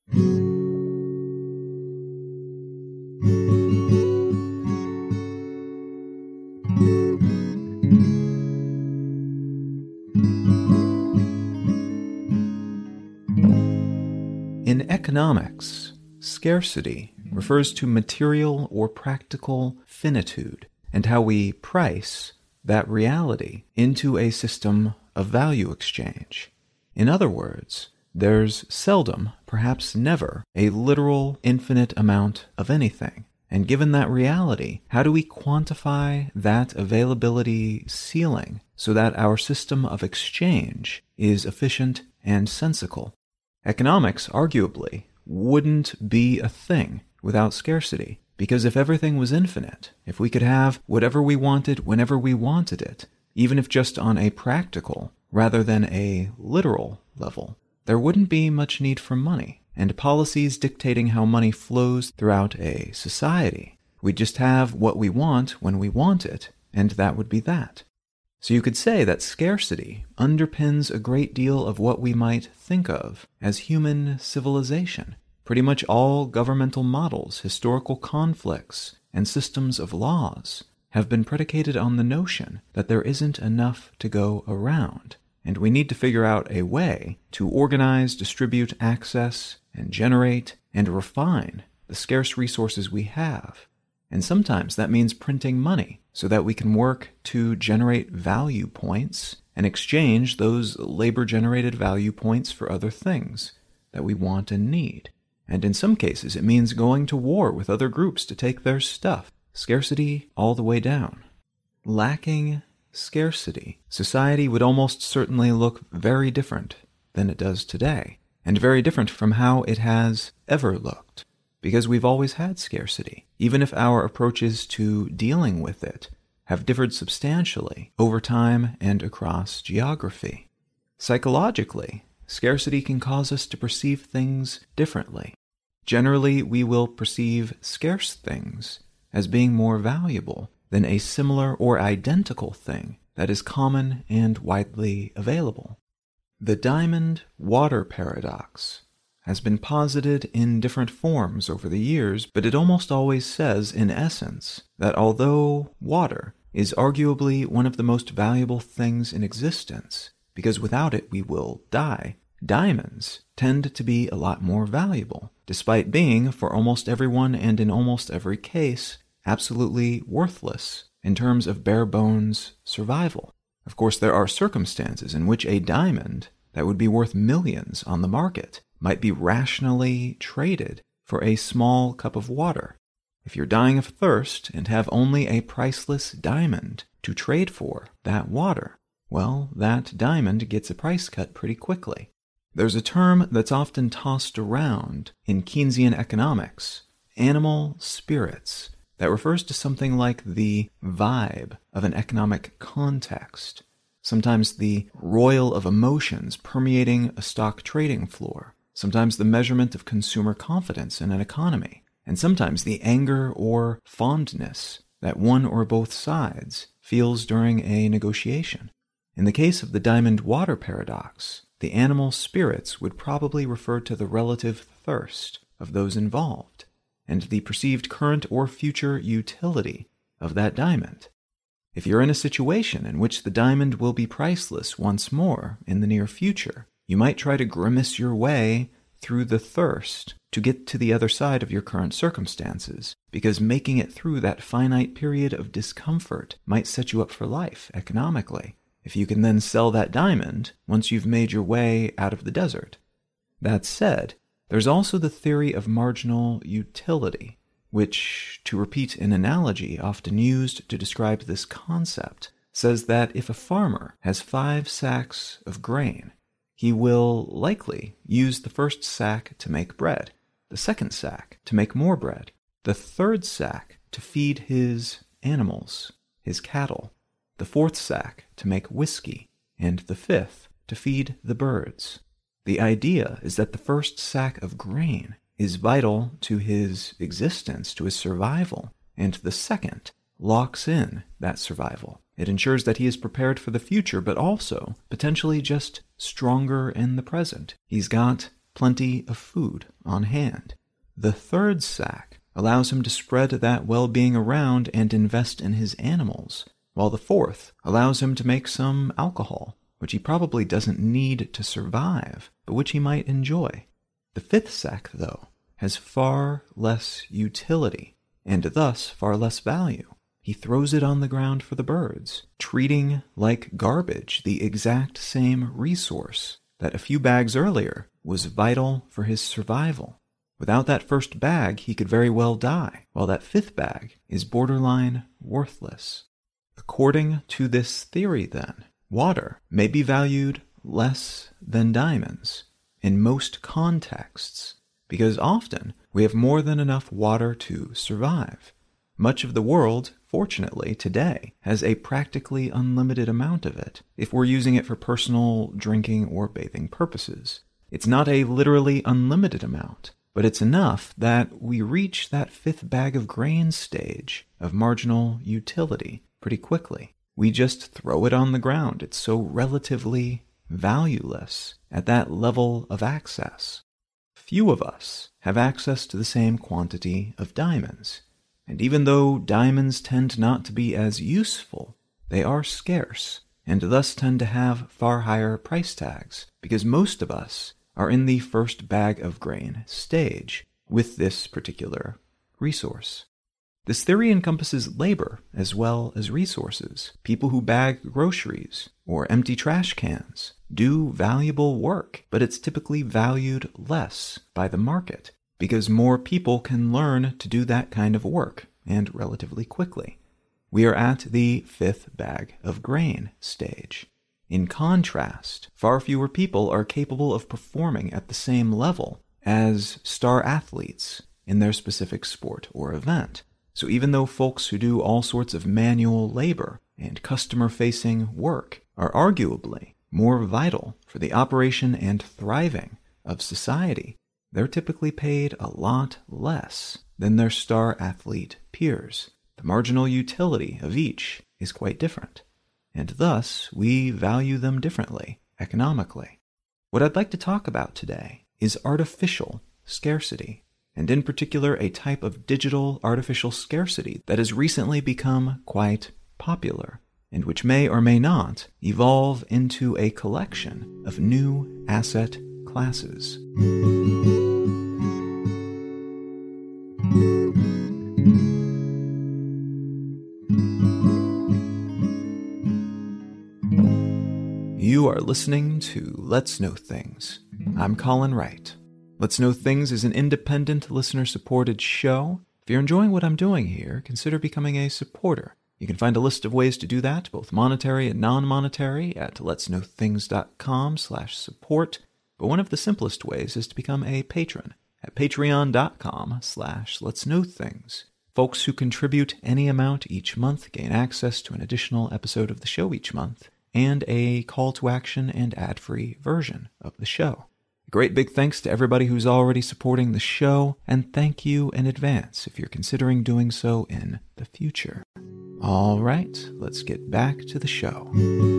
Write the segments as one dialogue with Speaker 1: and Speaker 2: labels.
Speaker 1: In economics, scarcity refers to material or practical finitude and how we price that reality into a system of value exchange. In other words, there's seldom, perhaps never, a literal infinite amount of anything. And given that reality, how do we quantify that availability ceiling so that our system of exchange is efficient and sensical? Economics, arguably, wouldn't be a thing without scarcity, because if everything was infinite, if we could have whatever we wanted whenever we wanted it, even if just on a practical rather than a literal level, there wouldn't be much need for money and policies dictating how money flows throughout a society. We'd just have what we want when we want it, and that would be that. So you could say that scarcity underpins a great deal of what we might think of as human civilization. Pretty much all governmental models, historical conflicts, and systems of laws have been predicated on the notion that there isn't enough to go around, and we need to figure out a way to organize, distribute, access, and generate, and refine the scarce resources we have. And sometimes that means printing money so that we can work to generate value points and exchange those labor-generated value points for other things that we want and need. And in some cases, it means going to war with other groups to take their stuff. Scarcity all the way down. Lacking scarcity, society would almost certainly look very different than it does today, and very different from how it has ever looked, because we've always had scarcity, even if our approaches to dealing with it have differed substantially over time and across geography. Psychologically, scarcity can cause us to perceive things differently. Generally, we will perceive scarce things as being more valuable than a similar or identical thing that is common and widely available. The diamond water paradox has been posited in different forms over the years, but it almost always says, in essence, that although water is arguably one of the most valuable things in existence, because without it we will die, diamonds tend to be a lot more valuable, despite being, for almost everyone and in almost every case, absolutely worthless in terms of bare-bones survival. Of course, there are circumstances in which a diamond that would be worth millions on the market might be rationally traded for a small cup of water. If you're dying of thirst and have only a priceless diamond to trade for that water, well, that diamond gets a price cut pretty quickly. There's a term that's often tossed around in Keynesian economics, animal spirits, that refers to something like the vibe of an economic context, sometimes the roil of emotions permeating a stock trading floor, sometimes the measurement of consumer confidence in an economy, and sometimes the anger or fondness that one or both sides feels during a negotiation. In the case of the diamond water paradox, the animal spirits would probably refer to the relative thirst of those involved, and the perceived current or future utility of that diamond. If you're in a situation in which the diamond will be priceless once more in the near future, you might try to grimace your way through the thirst to get to the other side of your current circumstances, because making it through that finite period of discomfort might set you up for life economically, if you can then sell that diamond once you've made your way out of the desert. That said, there's also the theory of marginal utility, which, to repeat an analogy often used to describe this concept, says that if a farmer has 5 sacks of grain, he will likely use the first sack to make bread, the second sack to make more bread, the third sack to feed his animals, his cattle, the fourth sack to make whiskey, and the fifth to feed the birds. The idea is that the first sack of grain is vital to his existence, to his survival, and the second locks in that survival. It ensures that he is prepared for the future, but also potentially just stronger in the present. He's got plenty of food on hand. The third sack allows him to spread that well-being around and invest in his animals, while the fourth allows him to make some alcohol, which he probably doesn't need to survive, but which he might enjoy. The fifth sack, though, has far less utility, and thus far less value. He throws it on the ground for the birds, treating like garbage the exact same resource that a few bags earlier was vital for his survival. Without that first bag, he could very well die, while that fifth bag is borderline worthless. According to this theory, then, water may be valued less than diamonds in most contexts, because often we have more than enough water to survive. Much of the world, fortunately, today has a practically unlimited amount of it if we're using it for personal drinking or bathing purposes. It's not a literally unlimited amount, but it's enough that we reach that fifth bag of grain stage of marginal utility pretty quickly. We just throw it on the ground. It's so relatively valueless at that level of access. Few of us have access to the same quantity of diamonds. And even though diamonds tend not to be as useful, they are scarce, and thus tend to have far higher price tags, because most of us are in the first bag of grain stage with this particular resource. This theory encompasses labor as well as resources. People who bag groceries or empty trash cans do valuable work, but it's typically valued less by the market, because more people can learn to do that kind of work, and relatively quickly. We are at the fifth bag of grain stage. In contrast, far fewer people are capable of performing at the same level as star athletes in their specific sport or event. So even though folks who do all sorts of manual labor and customer-facing work are arguably more vital for the operation and thriving of society, they're typically paid a lot less than their star athlete peers. The marginal utility of each is quite different, and thus we value them differently economically. What I'd like to talk about today is artificial scarcity, and in particular a type of digital artificial scarcity that has recently become quite popular, and which may or may not evolve into a collection of new asset classes. You are listening to Let's Know Things. I'm Colin Wright. Let's Know Things is an independent, listener-supported show. If you're enjoying what I'm doing here, consider becoming a supporter. You can find a list of ways to do that, both monetary and non-monetary, at letsknowthings.com/support. But one of the simplest ways is to become a patron at patreon.com/letsknowthings. Folks who contribute any amount each month gain access to an additional episode of the show each month, and a call to action and ad-free version of the show. A great big thanks to everybody who's already supporting the show, and thank you in advance if you're considering doing so in the future. All right, let's get back to the show.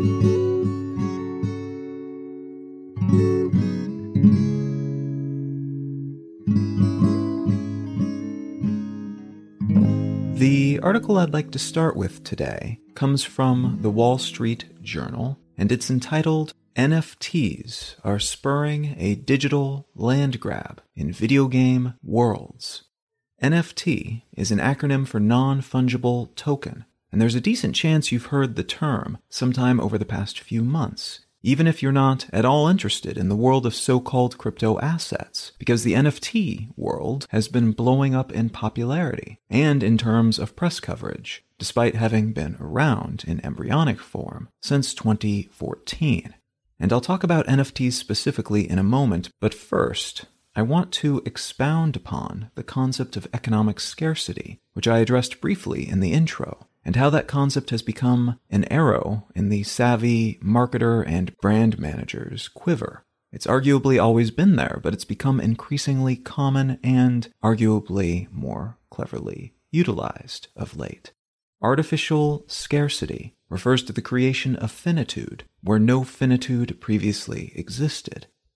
Speaker 1: The article I'd like to start with today comes from the Wall Street Journal, and it's entitled, NFTs Are Spurring a Digital Land Grab in Video Game Worlds. NFT is an acronym for non-fungible token, and there's a decent chance you've heard the term sometime over the past few months, even if you're not at all interested in the world of so-called crypto assets, because the NFT world has been blowing up in popularity and in terms of press coverage, despite having been around in embryonic form since 2014. And I'll talk about NFTs specifically in a moment, but first, I want to expound upon the concept of economic scarcity, which I addressed briefly in the intro, and how that concept has become an arrow in the savvy marketer and brand manager's quiver. It's arguably always been there, but it's become increasingly common and arguably more cleverly utilized of late. Artificial scarcity refers to the creation of finitude where no finitude previously existed.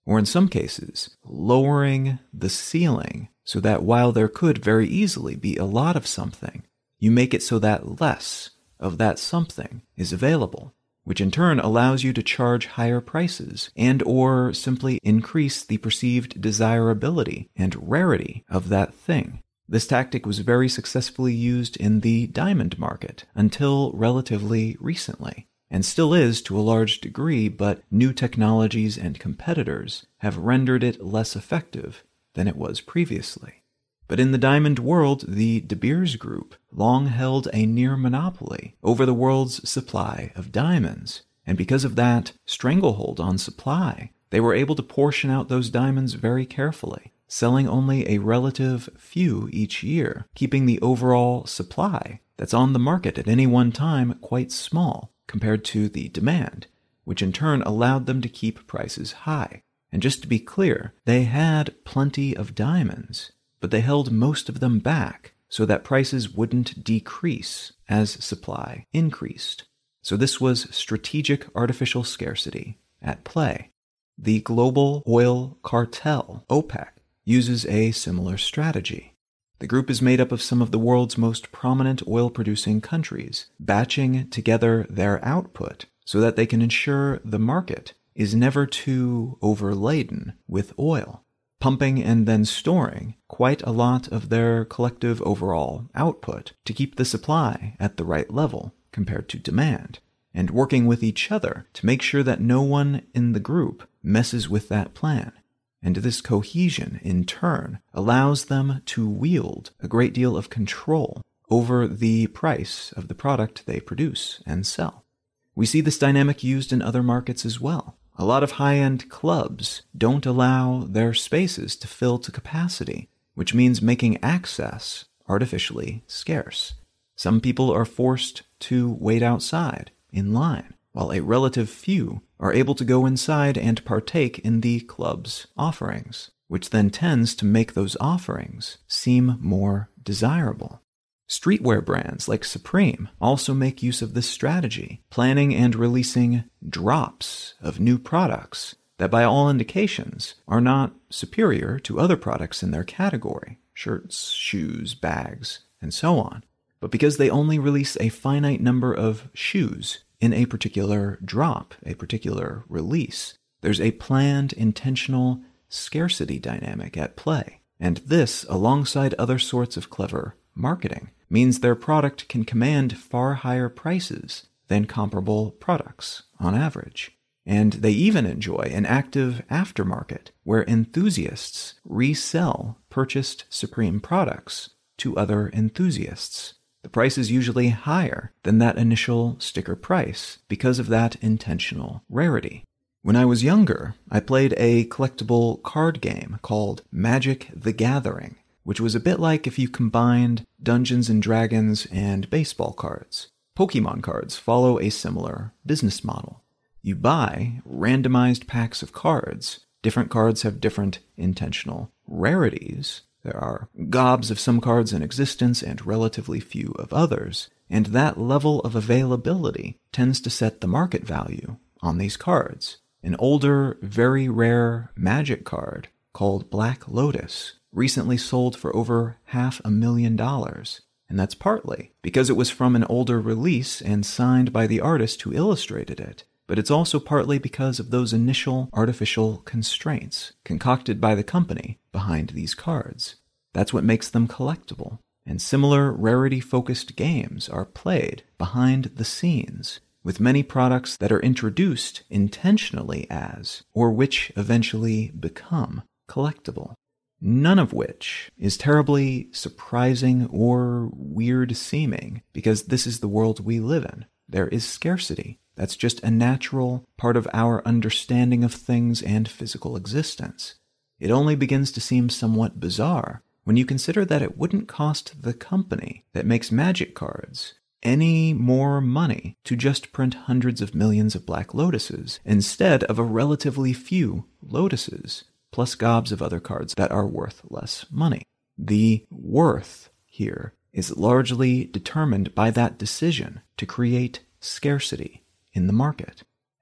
Speaker 1: or in some cases, lowering the ceiling so that while there could very easily be a lot of something, you make it so that less of that something is available, which in turn allows you to charge higher prices and or simply increase the perceived desirability and rarity of that thing. This tactic was very successfully used in the diamond market until relatively recently, and still is to a large degree, but new technologies and competitors have rendered it less effective than it was previously. But in the diamond world, the De Beers Group long held a near monopoly over the world's supply of diamonds, and because of that stranglehold on supply, they were able to portion out those diamonds very carefully, selling only a relative few each year, keeping the overall supply that's on the market at any one time quite small compared to the demand, which in turn allowed them to keep prices high. And just to be clear, they had plenty of diamonds, but they held most of them back so that prices wouldn't decrease as supply increased. So this was strategic artificial scarcity at play. The global oil cartel, OPEC, uses a similar strategy. The group is made up of some of the world's most prominent oil-producing countries, batching together their output so that they can ensure the market is never too overladen with oil, pumping and then storing quite a lot of their collective overall output to keep the supply at the right level compared to demand, and working with each other to make sure that no one in the group messes with that plan. And this cohesion, in turn, allows them to wield a great deal of control over the price of the product they produce and sell. We see this dynamic used in other markets as well. A lot of high-end clubs don't allow their spaces to fill to capacity, which means making access artificially scarce. Some people are forced to wait outside, in line, while a relative few are able to go inside and partake in the club's offerings, which then tends to make those offerings seem more desirable. Streetwear brands like Supreme also make use of this strategy, planning and releasing drops of new products that by all indications are not superior to other products in their category, shirts, shoes, bags, and so on. But because they only release a finite number of shoes in a particular drop, a particular release, there's a planned, intentional scarcity dynamic at play. And this, alongside other sorts of clever marketing, means their product can command far higher prices than comparable products on average. And they even enjoy an active aftermarket where enthusiasts resell purchased Supreme products to other enthusiasts. The price is usually higher than that initial sticker price because of that intentional rarity. When I was younger, I played a collectible card game called Magic: The Gathering, which was a bit like if you combined Dungeons & Dragons and baseball cards. Pokemon cards follow a similar business model. You buy randomized packs of cards. Different cards have different intentional rarities. There are gobs of some cards in existence and relatively few of others, and that level of availability tends to set the market value on these cards. An older, very rare Magic card called Black Lotus recently sold for over $500,000, and that's partly because it was from an older release and signed by the artist who illustrated it, but it's also partly because of those initial artificial constraints concocted by the company behind these cards. That's what makes them collectible, and similar rarity-focused games are played behind the scenes, with many products that are introduced intentionally as, or which eventually become, collectible. None of which is terribly surprising or weird-seeming, because this is the world we live in. There is scarcity. That's just a natural part of our understanding of things and physical existence. It only begins to seem somewhat bizarre when you consider that it wouldn't cost the company that makes Magic cards any more money to just print hundreds of millions of Black Lotuses instead of a relatively few Lotuses, plus gobs of other cards that are worth less money. The worth here is largely determined by that decision to create scarcity in the market.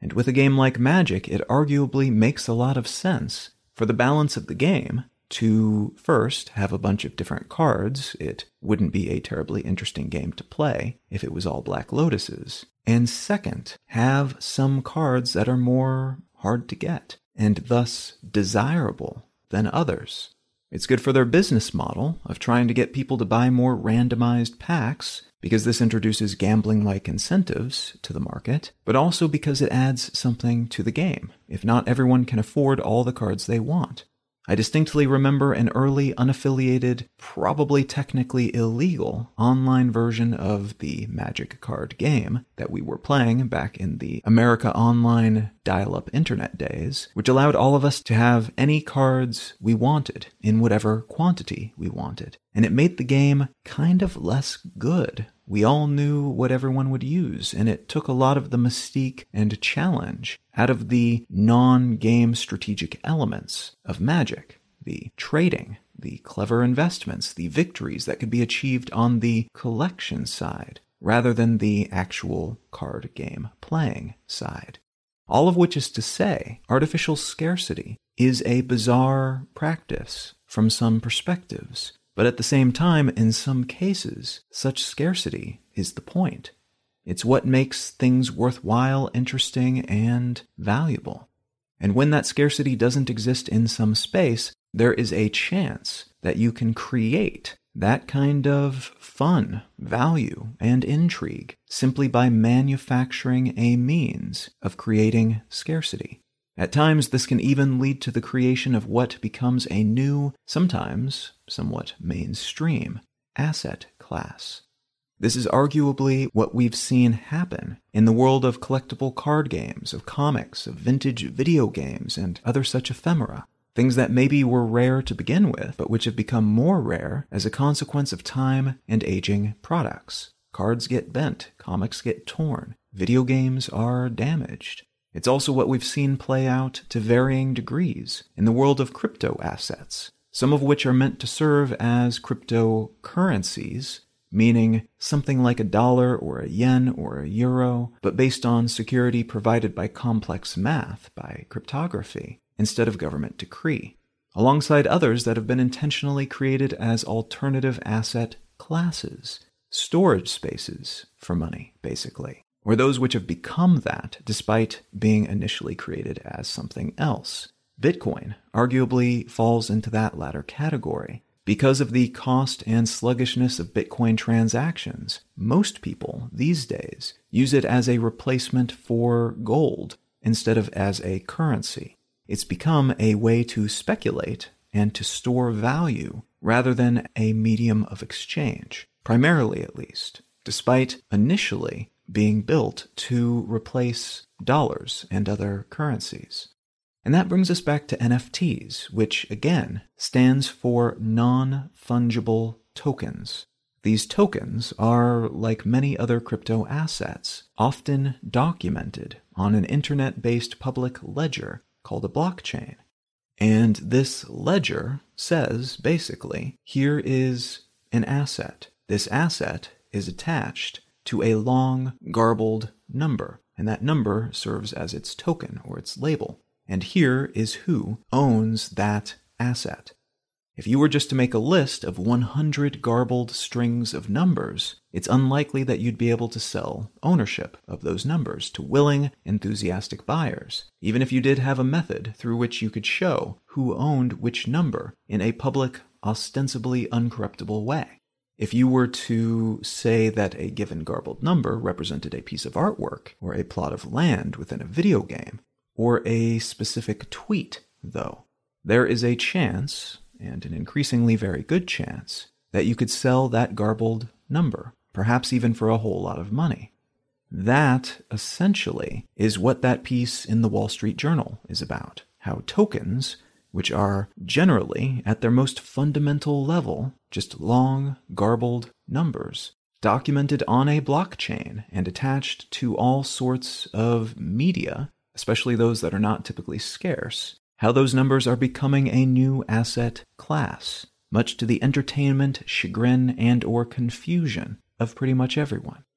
Speaker 1: And with a game like Magic, it arguably makes a lot of sense for the balance of the game to first have a bunch of different cards. It wouldn't be a terribly interesting game to play if it was all Black Lotuses. And second, have some cards that are more hard to get and thus desirable than others. It's good for their business model of trying to get people to buy more randomized packs, because this introduces gambling-like incentives to the market, but also because it adds something to the game, if not everyone can afford all the cards they want. I distinctly remember an early, unaffiliated, probably technically illegal, online version of the Magic card game that we were playing back in the America Online dial-up internet days, which allowed all of us to have any cards we wanted in whatever quantity we wanted. And it made the game kind of less good. We all knew what everyone would use, and it took a lot of the mystique and challenge out of the non-game strategic elements of Magic. The trading, the clever investments, the victories that could be achieved on the collection side, rather than the actual card game playing side. All of which is to say, artificial scarcity is a bizarre practice from some perspectives. But at the same time, in some cases, such scarcity is the point. It's what makes things worthwhile, interesting, and valuable. And when that scarcity doesn't exist in some space, there is a chance that you can create that kind of fun, value, and intrigue simply by manufacturing a means of creating scarcity. At times, this can even lead to the creation of what becomes a new, sometimes somewhat mainstream, asset class. This is arguably what we've seen happen in the world of collectible card games, of comics, of vintage video games, and other such ephemera. Things that maybe were rare to begin with, but which have become more rare as a consequence of time and aging products. Cards get bent, comics get torn, video games are damaged. It's also what we've seen play out to varying degrees in the world of crypto assets, some of which are meant to serve as cryptocurrencies, meaning something like $1 or a yen or a euro, but based on security provided by complex math, by cryptography, instead of government decree, alongside others that have been intentionally created as alternative asset classes, storage spaces for money, basically. Or those which have become that despite being initially created as something else. Bitcoin arguably falls into that latter category. Because of the cost and sluggishness of Bitcoin transactions, most people these days use it as a replacement for gold instead of as a currency. It's become a way to speculate and to store value rather than a medium of exchange, primarily at least, despite initially being built to replace dollars and other currencies. And that brings us back to NFTs, which again stands for non-fungible tokens. These tokens are, like many other crypto assets, often documented on an internet-based public ledger called a blockchain. And this ledger says, basically, here is an asset. This asset is attached to a long, garbled number, and that number serves as its token or its label. And here is who owns that asset. If you were just to make a list of 100 garbled strings of numbers, it's unlikely that you'd be able to sell ownership of those numbers to willing, enthusiastic buyers, even if you did have a method through which you could show who owned which number in a public, ostensibly uncorruptible way. If you were to say that a given garbled number represented a piece of artwork, or a plot of land within a video game, or a specific tweet, though, there is a chance, and an increasingly very good chance, that you could sell that garbled number, perhaps even for a whole lot of money. That, essentially, is what that piece in the Wall Street Journal is about. How tokens, which are generally, at their most fundamental level, just long, garbled numbers, documented on a blockchain and attached to all sorts of media, especially those that are not typically scarce, how those numbers are becoming a new asset class, much to the entertainment, chagrin, and or confusion of pretty much everyone.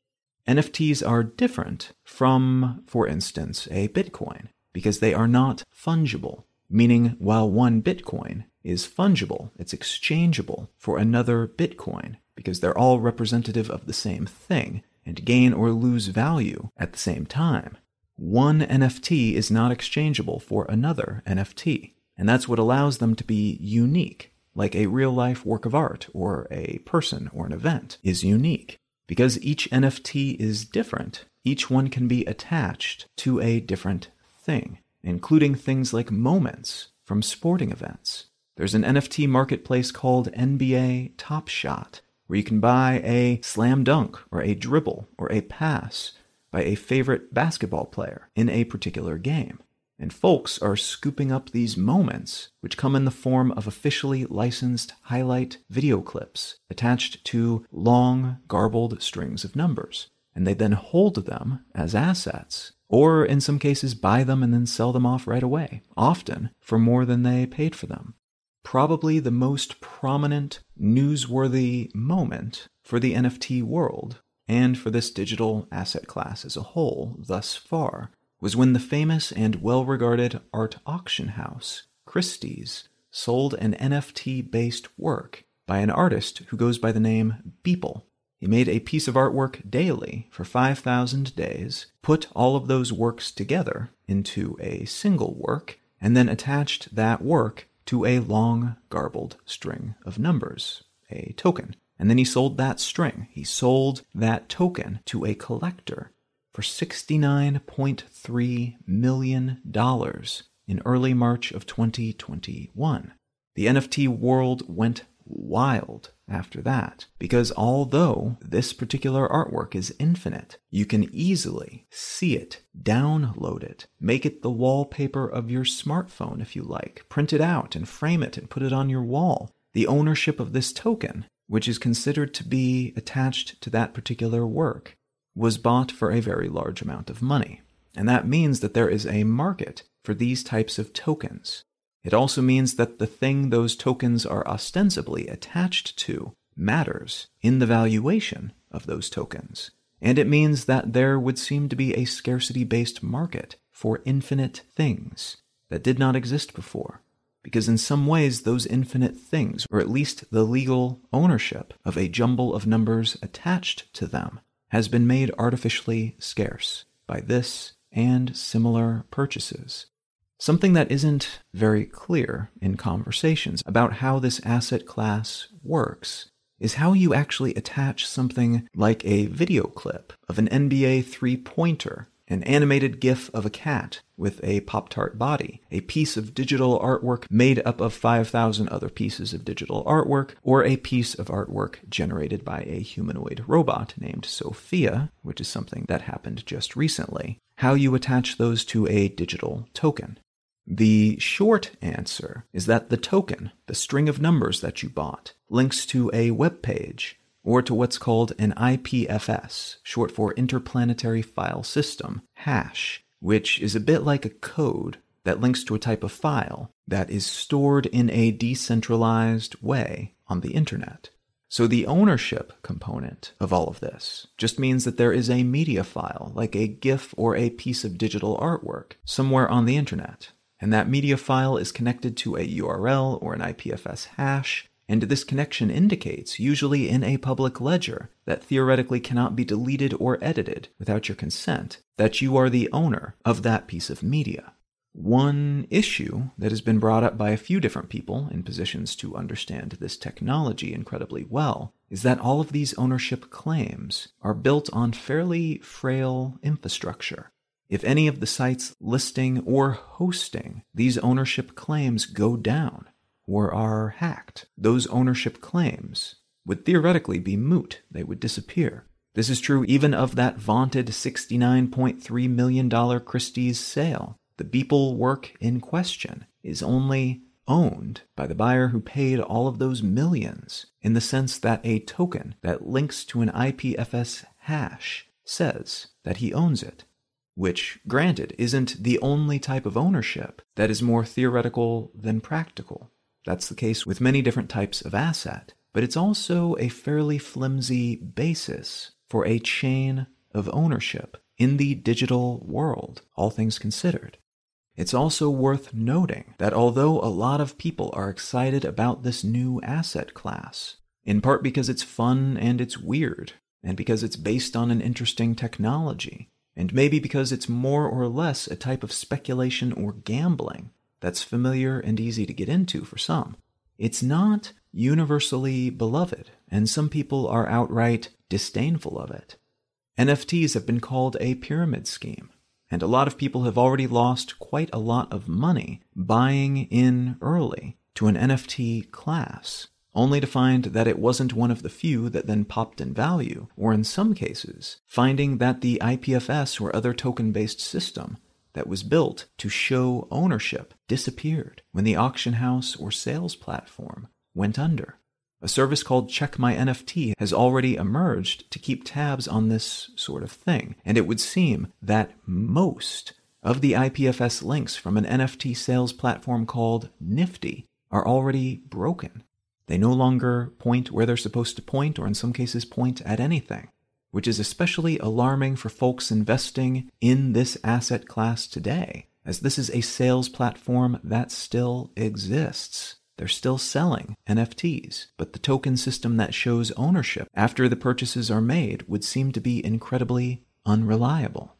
Speaker 1: NFTs are different from, for instance, a Bitcoin, because they are not fungible, meaning while one Bitcoin is fungible, it's exchangeable for another Bitcoin, because they're all representative of the same thing and gain or lose value at the same time. One NFT is not exchangeable for another NFT, and that's what allows them to be unique, like a real-life work of art or a person or an event is unique. Because each NFT is different, each one can be attached to a different thing, including things like moments from sporting events. There's an NFT marketplace called NBA Top Shot, where you can buy a slam dunk or a dribble or a pass by a favorite basketball player in a particular game. And folks are scooping up these moments, which come in the form of officially licensed highlight video clips attached to long, garbled strings of numbers. And they then hold them as assets, or in some cases buy them and then sell them off right away, often for more than they paid for them. Probably the most prominent, newsworthy moment for the NFT world, and for this digital asset class as a whole thus far, was when the famous and well-regarded art auction house, Christie's, sold an NFT-based work by an artist who goes by the name Beeple. He made a piece of artwork daily for 5,000 days, put all of those works together into a single work, and then attached that work to a long, garbled string of numbers, a token. And then he sold that string. He sold that token to a collector for $69.3 million in early March of 2021. The NFT world went wild after that, because although this particular artwork is infinite, you can easily see it, download it, make it the wallpaper of your smartphone if you like, print it out and frame it and put it on your wall. The ownership of this token, which is considered to be attached to that particular work, was bought for a very large amount of money. And that means that there is a market for these types of tokens. It also means that the thing those tokens are ostensibly attached to matters in the valuation of those tokens. And it means that there would seem to be a scarcity-based market for infinite things that did not exist before. Because in some ways, those infinite things, or at least the legal ownership of a jumble of numbers attached to them, has been made artificially scarce by this and similar purchases. Something that isn't very clear in conversations about how this asset class works is how you actually attach something like a video clip of an NBA three-pointer, an animated GIF of a cat with a Pop-Tart body, a piece of digital artwork made up of 5,000 other pieces of digital artwork, or a piece of artwork generated by a humanoid robot named Sophia, which is something that happened just recently, how you attach those to a digital token. The short answer is that the token, the string of numbers that you bought, links to a web page, or to what's called an IPFS, short for Interplanetary File System, hash, which is a bit like a code that links to a type of file that is stored in a decentralized way on the internet. So the ownership component of all of this just means that there is a media file, like a GIF or a piece of digital artwork, somewhere on the internet. And that media file is connected to a URL or an IPFS hash, and this connection indicates, usually in a public ledger that theoretically cannot be deleted or edited without your consent, that you are the owner of that piece of media. One issue that has been brought up by a few different people in positions to understand this technology incredibly well is that all of these ownership claims are built on fairly frail infrastructure. If any of the sites listing or hosting these ownership claims go down or are hacked, those ownership claims would theoretically be moot. They would disappear. This is true even of that vaunted $69.3 million Christie's sale. The Beeple work in question is only owned by the buyer who paid all of those millions, in the sense that a token that links to an IPFS hash says that he owns it. Which, granted, isn't the only type of ownership that is more theoretical than practical. That's the case with many different types of asset, but it's also a fairly flimsy basis for a chain of ownership in the digital world, all things considered. It's also worth noting that although a lot of people are excited about this new asset class, in part because it's fun and it's weird, and because it's based on an interesting technology, and maybe because it's more or less a type of speculation or gambling that's familiar and easy to get into for some, it's not universally beloved, and some people are outright disdainful of it. NFTs have been called a pyramid scheme, and a lot of people have already lost quite a lot of money buying in early to an NFT class, only to find that it wasn't one of the few that then popped in value, or in some cases, finding that the IPFS or other token-based system that was built to show ownership disappeared when the auction house or sales platform went under. A service called Check My NFT has already emerged to keep tabs on this sort of thing, and it would seem that most of the IPFS links from an NFT sales platform called Nifty are already broken. They no longer point where they're supposed to point, or in some cases point at anything, which is especially alarming for folks investing in this asset class today, as this is a sales platform that still exists. They're still selling NFTs, but the token system that shows ownership after the purchases are made would seem to be incredibly unreliable.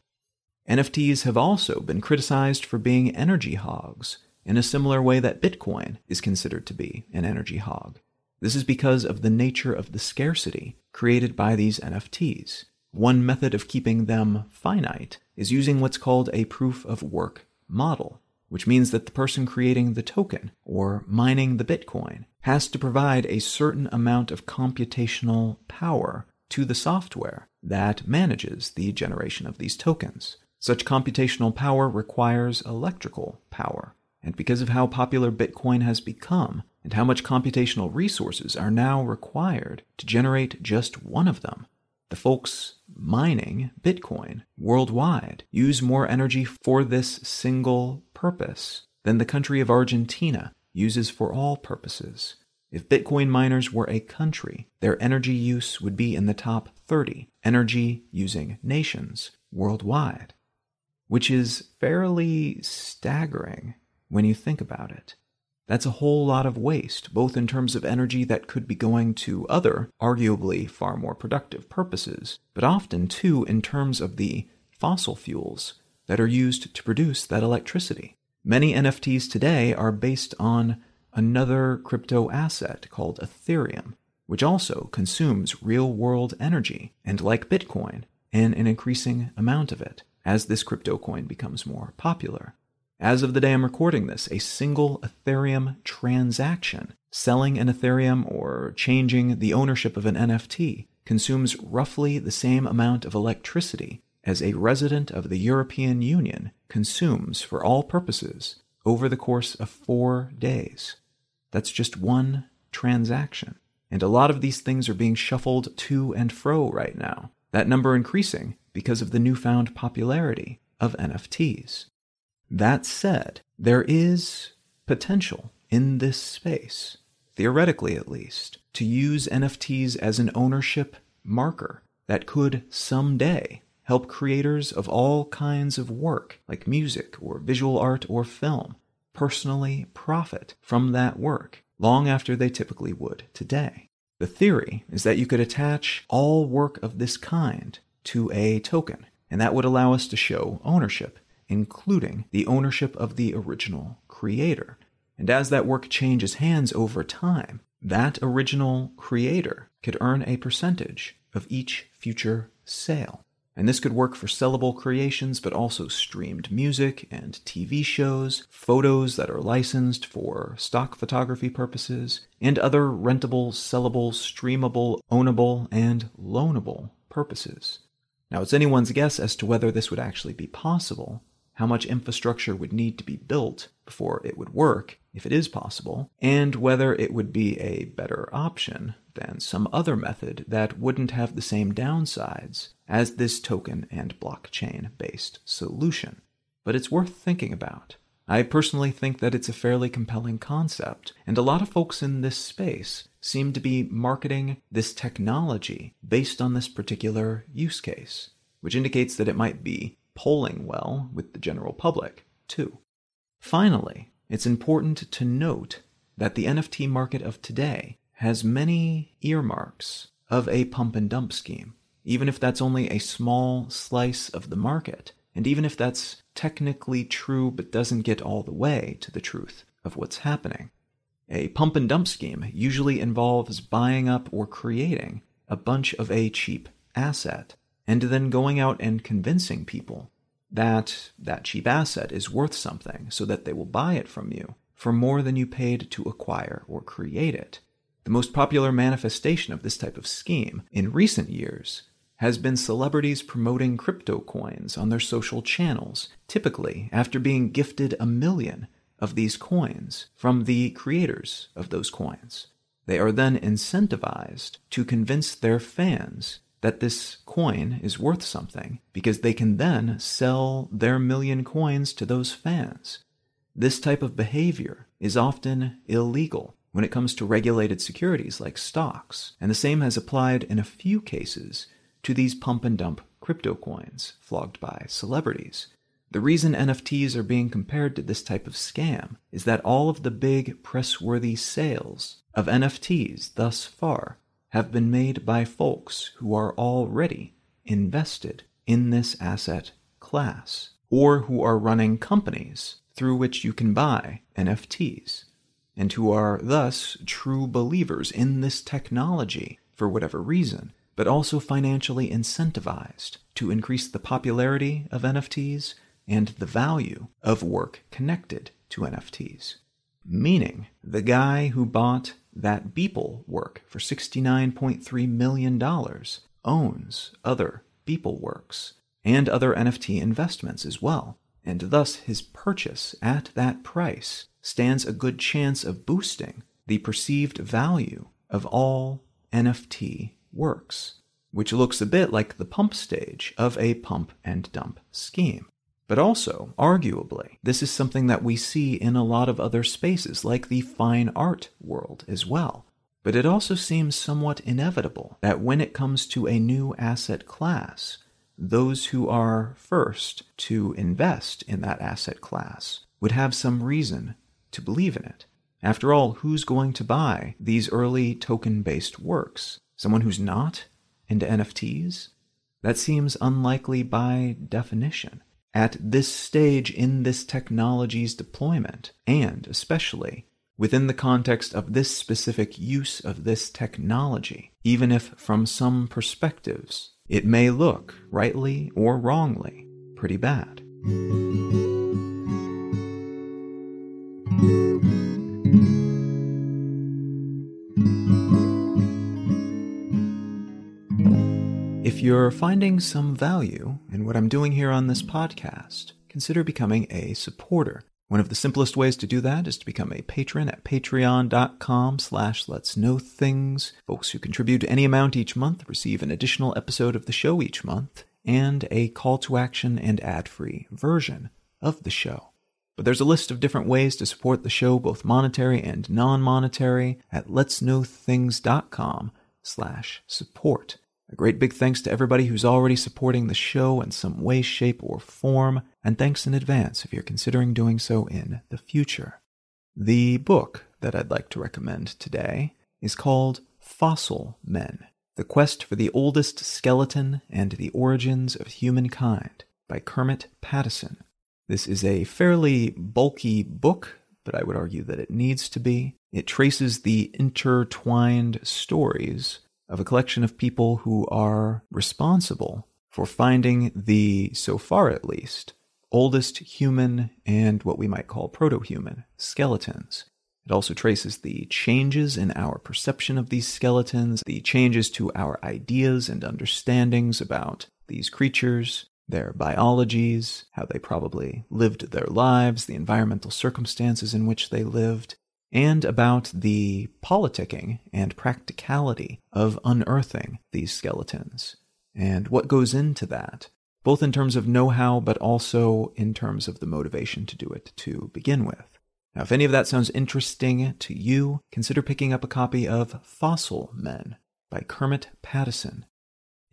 Speaker 1: NFTs have also been criticized for being energy hogs, in a similar way that Bitcoin is considered to be an energy hog. This is because of the nature of the scarcity created by these NFTs. One method of keeping them finite is using what's called a proof-of-work model, which means that the person creating the token, or mining the Bitcoin, has to provide a certain amount of computational power to the software that manages the generation of these tokens. Such computational power requires electrical power, and because of how popular Bitcoin has become, and how much computational resources are now required to generate just one of them, the folks mining Bitcoin worldwide use more energy for this single purpose than the country of Argentina uses for all purposes. If Bitcoin miners were a country, their energy use would be in the top 30 energy-using nations worldwide, which is fairly staggering when you think about it. That's a whole lot of waste, both in terms of energy that could be going to other, arguably far more productive purposes, but often, too, in terms of the fossil fuels that are used to produce that electricity. Many NFTs today are based on another crypto asset called Ethereum, which also consumes real-world energy, and like Bitcoin, an increasing amount of it, as this crypto coin becomes more popular. As of the day I'm recording this, a single Ethereum transaction, selling an Ethereum or changing the ownership of an NFT, consumes roughly the same amount of electricity as a resident of the European Union consumes for all purposes over the course of 4 days. That's just one transaction. And a lot of these things are being shuffled to and fro right now, that number increasing because of the newfound popularity of NFTs. That said, there is potential in this space, theoretically at least, to use NFTs as an ownership marker that could someday help creators of all kinds of work, like music or visual art or film, personally profit from that work long after they typically would today. The theory is that you could attach all work of this kind to a token, and that would allow us to show ownership, including the ownership of the original creator. And as that work changes hands over time, that original creator could earn a percentage of each future sale. And this could work for sellable creations, but also streamed music and TV shows, photos that are licensed for stock photography purposes, and other rentable, sellable, streamable, ownable, and loanable purposes. Now, it's anyone's guess as to whether this would actually be possible, how much infrastructure would need to be built before it would work, if it is possible, and whether it would be a better option than some other method that wouldn't have the same downsides as this token and blockchain-based solution. But it's worth thinking about. I personally think that it's a fairly compelling concept, and a lot of folks in this space seem to be marketing this technology based on this particular use case, which indicates that it might be polling well with the general public, too. Finally, it's important to note that the NFT market of today has many earmarks of a pump and dump scheme, even if that's only a small slice of the market, and even if that's technically true but doesn't get all the way to the truth of what's happening. A pump and dump scheme usually involves buying up or creating a bunch of a cheap asset, and then going out and convincing people that that cheap asset is worth something so that they will buy it from you for more than you paid to acquire or create it. The most popular manifestation of this type of scheme in recent years has been celebrities promoting crypto coins on their social channels, typically after being gifted 1 million of these coins from the creators of those coins. They are then incentivized to convince their fans that this coin is worth something because they can then sell their 1 million coins to those fans. This type of behavior is often illegal when it comes to regulated securities like stocks, and the same has applied in a few cases to these pump and dump crypto coins flogged by celebrities. The reason NFTs are being compared to this type of scam is that all of the big press-worthy sales of NFTs thus far have been made by folks who are already invested in this asset class, or who are running companies through which you can buy NFTs, and who are thus true believers in this technology for whatever reason, but also financially incentivized to increase the popularity of NFTs and the value of work connected to NFTs. Meaning, the guy who bought that Beeple work for $69.3 million owns other Beeple works and other NFT investments as well, and thus his purchase at that price stands a good chance of boosting the perceived value of all NFT works, which looks a bit like the pump stage of a pump and dump scheme. But also, arguably, this is something that we see in a lot of other spaces, like the fine art world as well. But it also seems somewhat inevitable that when it comes to a new asset class, those who are first to invest in that asset class would have some reason to believe in it. After all, who's going to buy these early token-based works? Someone who's not into NFTs? That seems unlikely by definition. At this stage in this technology's deployment, and especially within the context of this specific use of this technology, even if from some perspectives it may look, rightly or wrongly, pretty bad. If you're finding some value in what I'm doing here on this podcast, consider becoming a supporter. One of the simplest ways to do that is to become a patron at patreon.com/letsknowthings. Folks who contribute any amount each month receive an additional episode of the show each month and a call to action and ad-free version of the show. But there's a list of different ways to support the show, both monetary and non-monetary, at letsknowthings.com/support. A great big thanks to everybody who's already supporting the show in some way, shape, or form, and thanks in advance if you're considering doing so in the future. The book that I'd like to recommend today is called Fossil Men: The Quest for the Oldest Skeleton and the Origins of Humankind by Kermit Pattison. This is a fairly bulky book, but I would argue that it needs to be. It traces the intertwined stories of a collection of people who are responsible for finding the, so far at least, oldest human and what we might call proto-human skeletons. It also traces the changes in our perception of these skeletons, the changes to our ideas and understandings about these creatures, their biologies, how they probably lived their lives, the environmental circumstances in which they lived, and about the politicking and practicality of unearthing these skeletons, and what goes into that, both in terms of know-how, but also in terms of the motivation to do it to begin with. Now, if any of that sounds interesting to you, consider picking up a copy of Fossil Men by Kermit Pattison.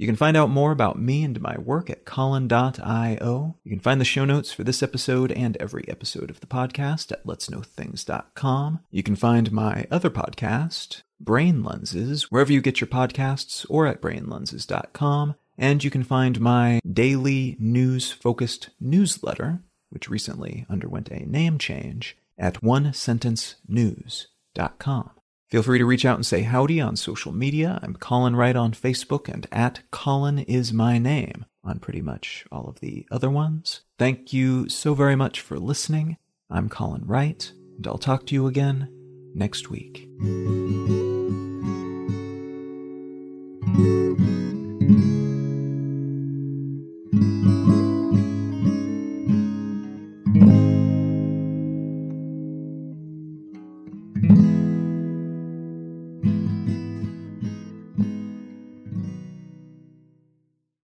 Speaker 1: You can find out more about me and my work at Colin.io. You can find the show notes for this episode and every episode of the podcast at letsknowthings.com. You can find my other podcast, Brain Lenses, wherever you get your podcasts or at brainlenses.com. And you can find my daily news-focused newsletter, which recently underwent a name change, at onesentencenews.com. Feel free to reach out and say howdy on social media. I'm Colin Wright on Facebook and at Colin is my name on pretty much all of the other ones. Thank you so very much for listening. I'm Colin Wright, and I'll talk to you again next week.